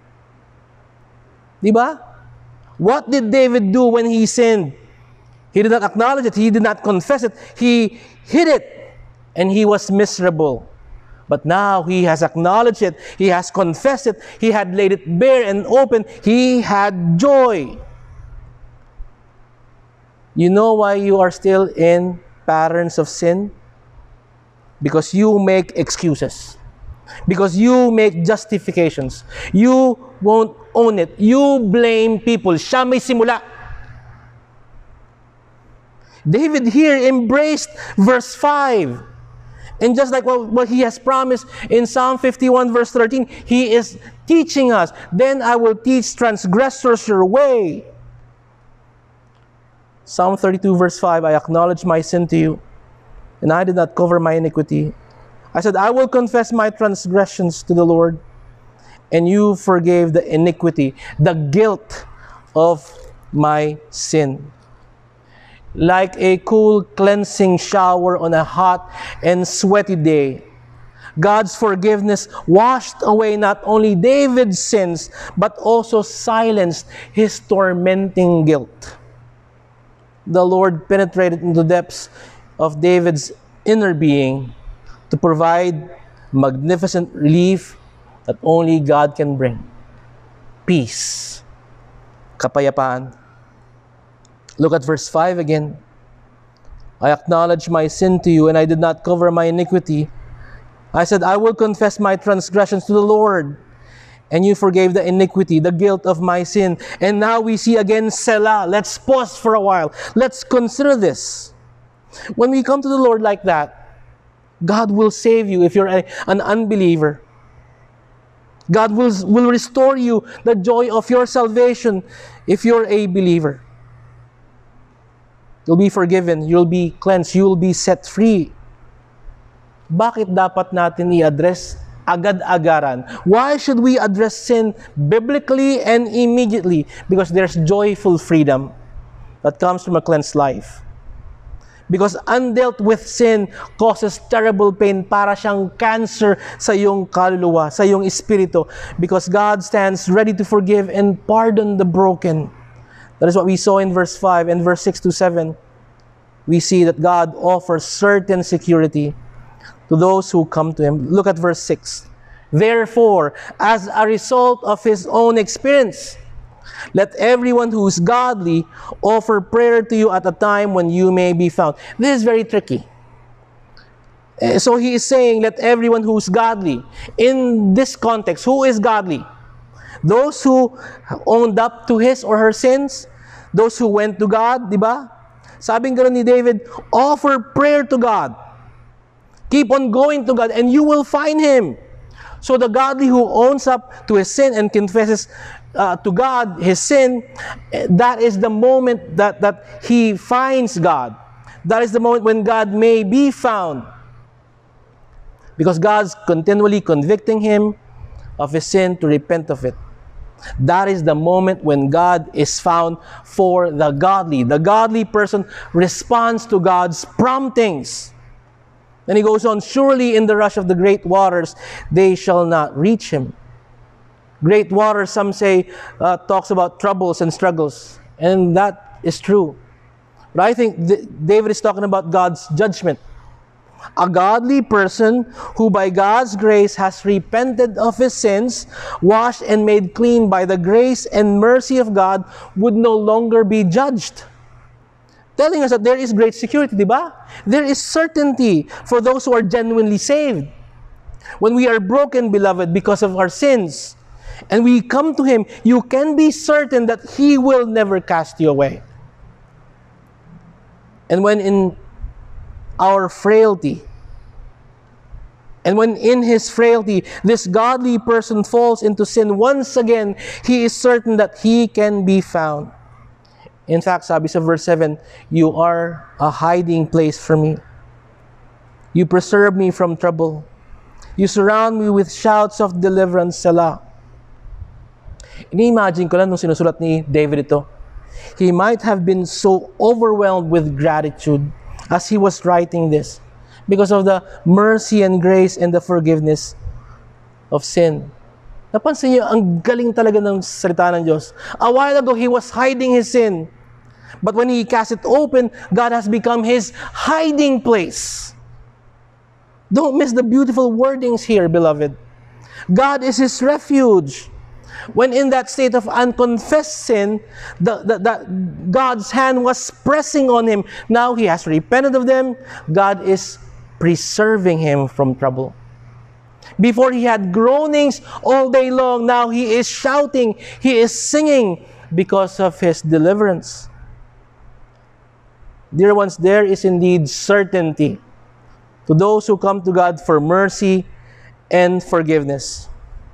A: Diba? What did David do when he sinned? He did not acknowledge it. He did not confess it. He hid it. And he was miserable. But now he has acknowledged it. He has confessed it. He had laid it bare and open. He had joy. You know why you are still in patterns of sin? Because you make excuses. Because you make justifications. You won't own it. You blame people. Siya may simula. David here embraced verse 5. And just like what he has promised in Psalm 51 verse 13, he is teaching us, then I will teach transgressors your way. Psalm 32 verse 5, I acknowledge my sin to you, and I did not cover my iniquity. I said, I will confess my transgressions to the Lord, and you forgave the iniquity, the guilt of my sin. Like a cool cleansing shower on a hot and sweaty day, God's forgiveness washed away not only David's sins, but also silenced his tormenting guilt. The Lord penetrated into the depths of David's inner being to provide magnificent relief that only God can bring. Peace. Kapayapaan. Look at verse 5 again. I acknowledge my sin to you, and I did not cover my iniquity. I said, I will confess my transgressions to the Lord, and you forgave the iniquity, the guilt of my sin. And now we see again Selah. Let's pause for a while. Let's consider this. When we come to the Lord like that, God will save you if you're an unbeliever. God will restore you the joy of your salvation if you're a believer. You'll be forgiven, you'll be cleansed, you'll be set free. Bakit dapat natin i-address agad-agaran? Why should we address sin biblically and immediately? Because there's joyful freedom that comes from a cleansed life. Because undealt with sin causes terrible pain. Para siyang cancer sa iyong kaluluwa, sa iyong espiritu. Because God stands ready to forgive and pardon the broken. That is what we saw in verse 5 and verse 6 to 7. We see that God offers certain security to those who come to Him. Look at verse 6. Therefore, as a result of his own experience, let everyone who is godly offer prayer to you at a time when you may be found. This is very tricky. So he is saying, let everyone who is godly. In this context, who is godly? Those who owned up to his or her sins, those who went to God, di ba? Sabing gano'n ni David, offer prayer to God. Keep on going to God and you will find Him. So the godly who owns up to his sin and confesses to God his sin, that is the moment that he finds God. That is the moment when God may be found. Because God's continually convicting him of his sin to repent of it. That is the moment when God is found for the godly. The godly person responds to God's promptings. Then he goes on, surely in the rush of the great waters, they shall not reach him. Great waters, some say, talks about troubles and struggles. And that is true. But I think David is talking about God's judgment. A godly person who by God's grace has repented of his sins, washed and made clean by the grace and mercy of God, would no longer be judged. Telling us that there is great security, di ba? There is certainty for those who are genuinely saved. When we are broken, beloved, because of our sins, and we come to Him, you can be certain that He will never cast you away. And when in our frailty, and when in his frailty, this godly person falls into sin once again, he is certain that he can be found. In fact, sabi sa verse 7, you are a hiding place for me. You preserve me from trouble. You surround me with shouts of deliverance, Selah. Ini-imagine ko lang nung sinusulat ni David ito. He might have been so overwhelmed with gratitude as he was writing this because of the mercy and grace and the forgiveness of sin. Napansin niyo, ang galing talaga ng salita ng Diyos. A while ago, he was hiding his sin. But when he cast it open, God has become his hiding place. Don't miss the beautiful wordings here, beloved. God is his refuge. When in that state of unconfessed sin, God's hand was pressing on him. Now he has repented of them. God is preserving him from trouble. Before he had groanings all day long, now he is shouting, he is singing because of his deliverance. Dear ones, there is indeed certainty to those who come to God for mercy and forgiveness.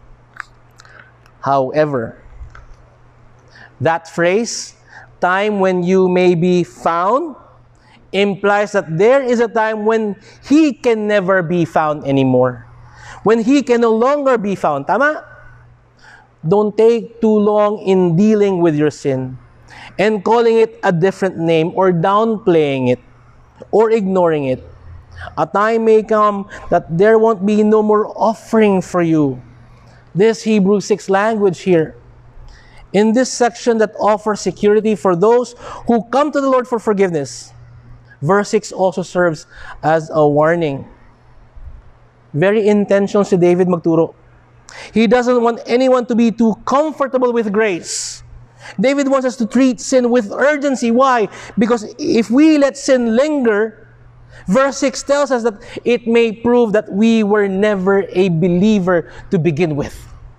A: However, that phrase, time when you may be found, implies that there is a time when He can never be found anymore. When He can no longer be found. Tama? Don't take too long in dealing with your sin and calling it a different name or downplaying it or ignoring it. A time may come that there won't be no more offering for you. This Hebrews 6 language here. In this section that offers security for those who come to the Lord for forgiveness, verse 6 also serves as a warning. Very intentional si David magturo. He doesn't want anyone to be too comfortable with grace. David wants us to treat sin with urgency. Why? Because if we let sin linger, verse 6 tells us that it may prove that we were never a believer to begin with.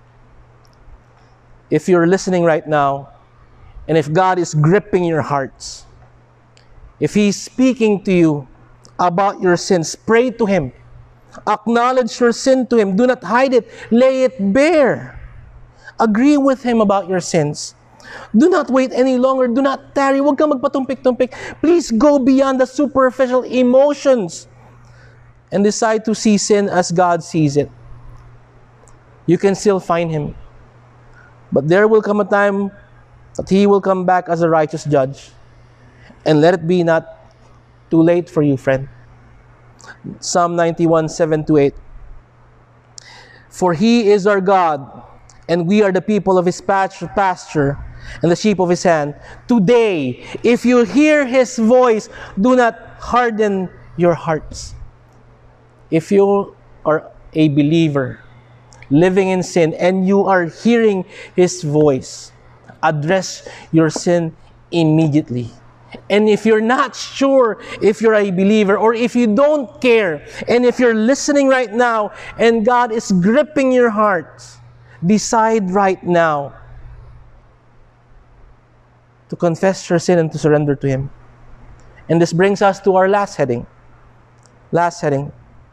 A: If you're listening right now, and if God is gripping your hearts, if He's speaking to you about your sins, pray to Him. Acknowledge your sin to Him. Do not hide it. Lay it bare. Agree with Him about your sins. Do not wait any longer. Do not tarry. Huwag kang magpatumpik-tumpik. Please go beyond the superficial emotions and decide to see sin as God sees it. You can still find Him. But there will come a time that He will come back as a righteous judge. And let it be not too late for you, friend. Psalm 91, 7-8. For He is our God, and we are the people of His pasture, and the sheep of His hand. Today, if you hear His voice, do not harden your hearts. If you are a believer, living in sin, and you are hearing His voice, address your sin immediately. And if you're not sure if you're a believer, or if you don't care, and if you're listening right now and God is gripping your heart, decide right now to confess your sin and to surrender to Him. And this brings us to our last heading. Last heading.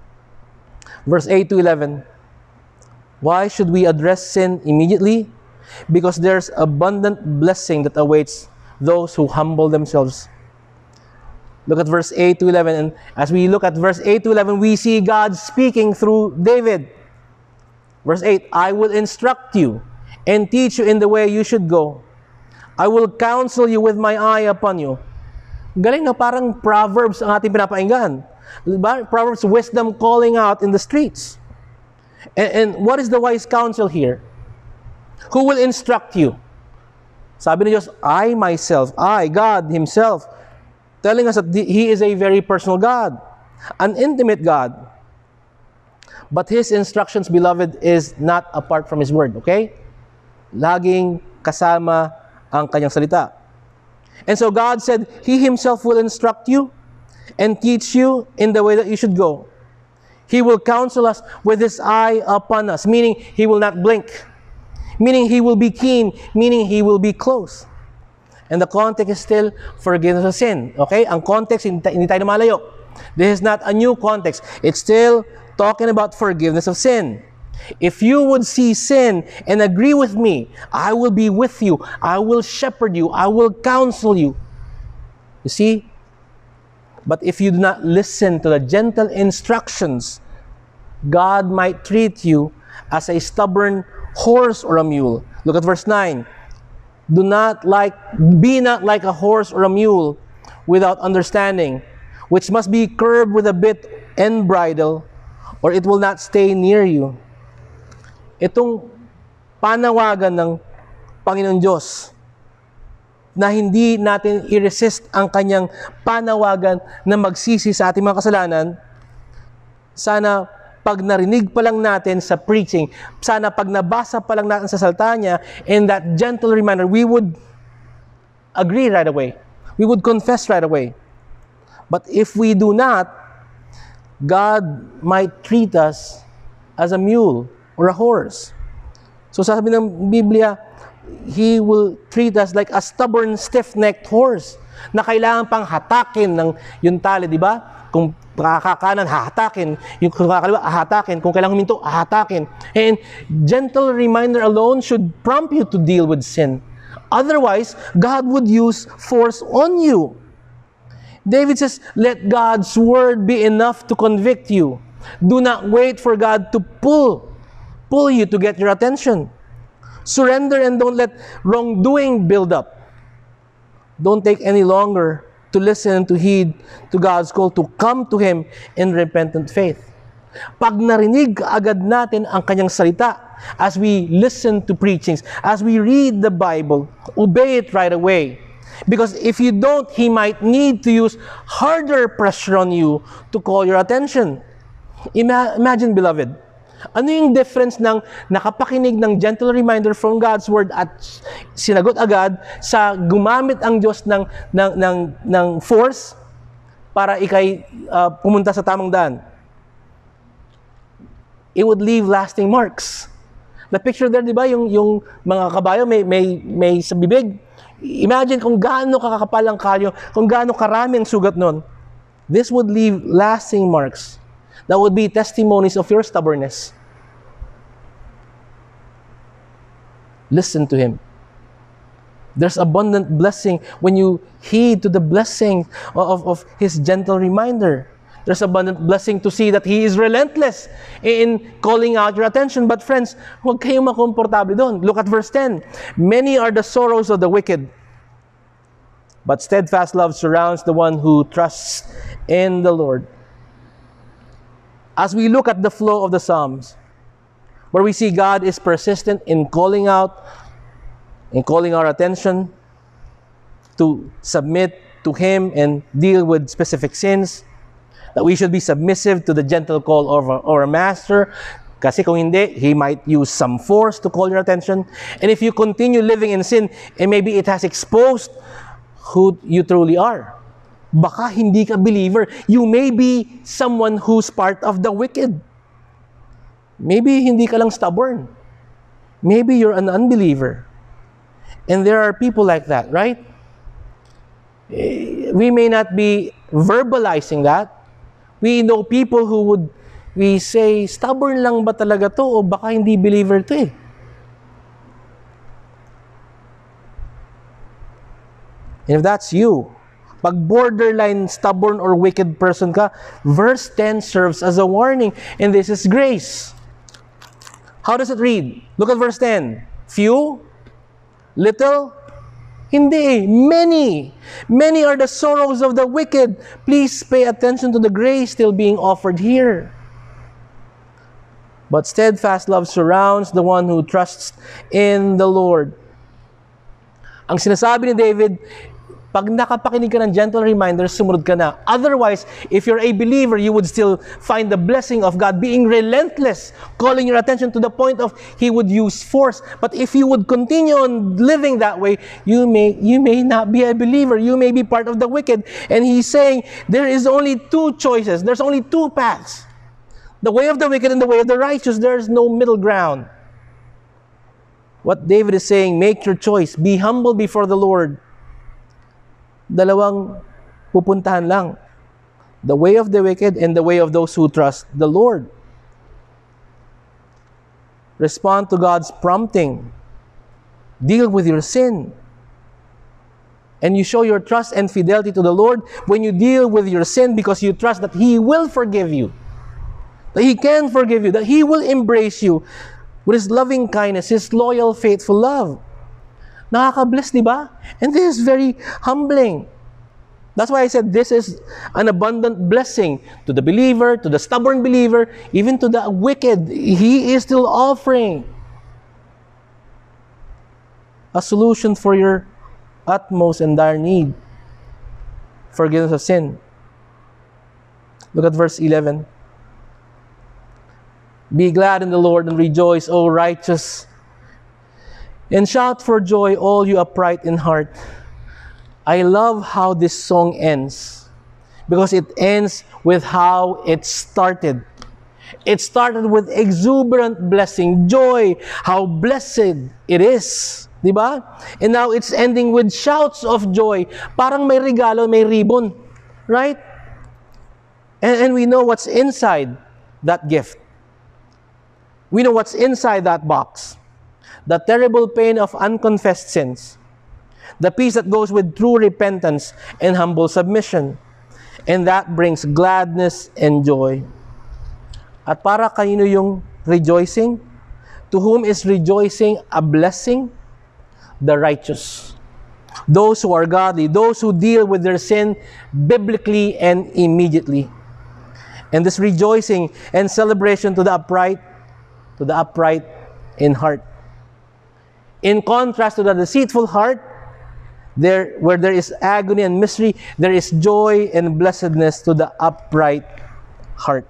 A: Verse 8-11. Why should we address sin immediately? Because there's abundant blessing that awaits those who humble themselves. Look at verse 8-11. And as we look at verse 8-11, we see God speaking through David. Verse 8, I will instruct you and teach you in the way you should go. I will counsel you with my eye upon you. Galing na, parang Proverbs ang ating pinapakinggan. Proverbs, wisdom calling out in the streets. And what is the wise counsel here? Who will instruct you? Sabi ni Diyos, I myself, I, God Himself, telling us that He is a very personal God, an intimate God. But His instructions, beloved, is not apart from His Word, okay? Laging kasama ang Kanyang salita. And so God said, He Himself will instruct you and teach you in the way that you should go. He will counsel us with His eye upon us, meaning He will not blink, meaning He will be keen, meaning He will be close. And the context is still forgiveness of sin. Okay? Ang context, hindi tayo malayo. This is not a new context. It's still talking about forgiveness of sin. If you would see sin and agree with me, I will be with you. I will shepherd you. I will counsel you. You see? But if you do not listen to the gentle instructions, God might treat you as a stubborn horse or a mule. Look at verse 9. Be not like a horse or a mule without understanding, which must be curbed with a bit and bridle, or it will not stay near you. Itong panawagan ng Panginoon Diyos na hindi natin i-resist ang Kanyang panawagan na magsisi sa ating mga kasalanan, sana pag narinig pa lang natin sa preaching, sana pag nabasa pa lang natin sa salita niya, in that gentle reminder, we would agree right away. We would confess right away. But if we do not, God might treat us as a mule or a horse. So sabi ng Biblia, He will treat us like a stubborn, stiff-necked horse na kailangan pang hatakin ng yung tali, di ba? Kung kakanan, hahatakin. Yung kakaliwa, hahatakin. Kung kailangan huminto, hahatakin. And gentle reminder alone should prompt you to deal with sin. Otherwise, God would use force on you. David says, let God's word be enough to convict you. Do not wait for God to pull you to get your attention. Surrender and don't let wrongdoing build up. Don't take any longer to listen and to heed to God's call to come to Him in repentant faith. Pag narinig agad natin ang Kanyang salita, as we listen to preachings, as we read the Bible, obey it right away. Because if you don't, He might need to use harder pressure on you to call your attention. Imagine, beloved, ano yung difference ng nakapakinig ng gentle reminder from God's Word at sinagot agad sa gumamit ang Diyos ng force para ikay pumunta sa tamang daan? It would leave lasting marks. The picture there, di ba, yung mga kabayo may sa bibig. Imagine kung gaano kakakapal ang kalyo, kung gaano karami ang sugat nun. This would leave lasting marks. That would be testimonies of your stubbornness. Listen to Him. There's abundant blessing when you heed to the blessing of His gentle reminder. There's abundant blessing to see that He is relentless in calling out your attention. But friends, huwag kayong makomportable doon. Look at verse 10. Many are the sorrows of the wicked, But steadfast love surrounds the one who trusts in the Lord. As we look at the flow of the Psalms, where we see God is persistent in calling out, in calling our attention to submit to Him and deal with specific sins, that we should be submissive to the gentle call of our Master, kasi kung hindi, He might use some force to call your attention. And if you continue living in sin, and maybe it has exposed who you truly are, baka hindi ka believer. You may be someone who's part of the wicked. Maybe hindi ka lang stubborn. Maybe you're an unbeliever. And there are people like that, right? We may not be verbalizing that. We know people who would, we say, stubborn lang ba talaga to o baka hindi believer to eh. And if that's you, pag borderline stubborn or wicked person ka, verse 10 serves as a warning. And this is grace. How does it read? Look at verse 10. Few? Little? Hindi. Many. Many are the sorrows of the wicked. Please pay attention to the grace still being offered here. But steadfast love surrounds the one who trusts in the Lord. Ang sinasabi ni David, pag nakapakinig ka ng gentle reminder, sumunod ka na. Otherwise, if you're a believer, you would still find the blessing of God being relentless, calling your attention to the point of He would use force. But if you would continue on living that way, you may not be a believer. You may be part of the wicked. And He's saying, there is only two choices. There's only two paths. The way of the wicked and the way of the righteous. There's no middle ground. What David is saying, make your choice. Be humble before the Lord. Dalawang pupuntahan lang. The way of the wicked and the way of those who trust the Lord. Respond to God's prompting. Deal with your sin. And you show your trust and fidelity to the Lord when you deal with your sin because you trust that He will forgive you. That He can forgive you. That He will embrace you with His loving kindness, His loyal, faithful love. Nakaka-bless, di ba? And this is very humbling. That's why I said this is an abundant blessing to the believer, to the stubborn believer, even to the wicked. He is still offering a solution for your utmost and dire need. Forgiveness of sin. Look at verse 11. Be glad in the Lord and rejoice, O righteous, and shout for joy, all you upright in heart. I love how this song ends, because it ends with how it started. It started with exuberant blessing, joy, how blessed it is. Diba? And now it's ending with shouts of joy. Parang may regalo, may ribbon. Right? And we know what's inside that gift. We know what's inside that box. The terrible pain of unconfessed sins. The peace that goes with true repentance and humble submission. And that brings gladness and joy. At para kanino yung rejoicing? To whom is rejoicing a blessing? The righteous. Those who are godly. Those who deal with their sin biblically and immediately. And this rejoicing and celebration to the upright in heart. In contrast to the deceitful heart, where there is agony and misery, there is joy and blessedness to the upright heart.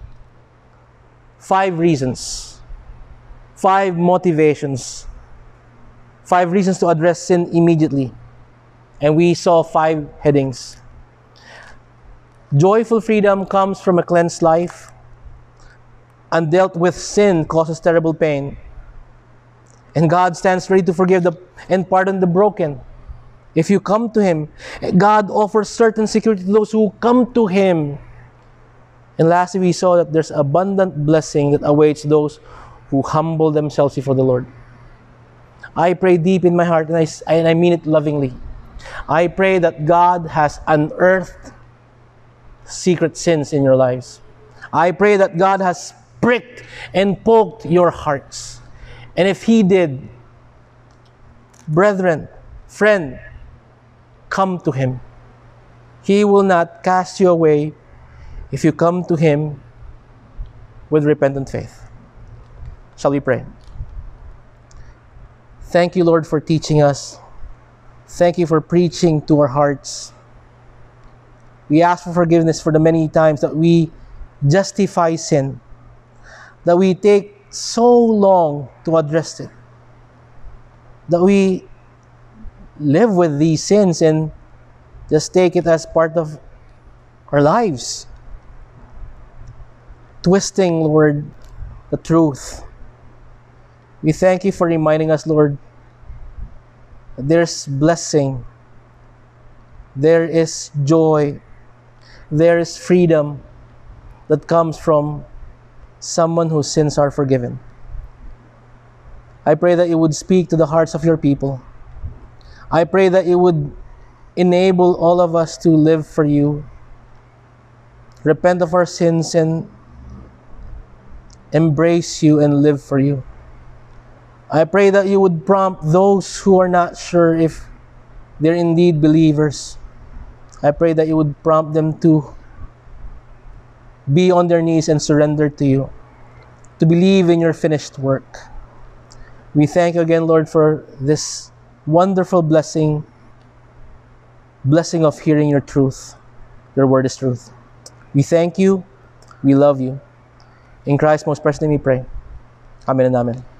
A: 5 reasons. 5 motivations. 5 reasons to address sin immediately. And we saw 5 headings. Joyful freedom comes from a cleansed life. Undealt with sin causes terrible pain. And God stands ready to forgive and pardon the broken. If you come to Him, God offers certain security to those who come to Him. And lastly, we saw that there's abundant blessing that awaits those who humble themselves before the Lord. I pray deep in my heart, and I mean it lovingly. I pray that God has unearthed secret sins in your lives. I pray that God has pricked and poked your hearts. And if He did, brethren, friend, come to Him. He will not cast you away if you come to Him with repentant faith. Shall we pray? Thank you, Lord, for teaching us. Thank you for preaching to our hearts. We ask for forgiveness for the many times that we justify sin, that we take so long to address it, that we live with these sins and just take it as part of our lives, twisting, Lord, the truth. We thank you for reminding us, Lord, that there's blessing, there is joy, there is freedom that comes from someone whose sins are forgiven. I pray that you would speak to the hearts of your people. I pray that you would enable all of us to live for you, repent of our sins, and embrace you and live for you. I pray that you would prompt those who are not sure if they're indeed believers. I pray that you would prompt them to be on their knees and surrender to you, to believe in your finished work. We thank you again, Lord, for this wonderful blessing of hearing your truth. Your word is truth. We thank you. We love you. In Christ's most precious name we pray. Amen and amen.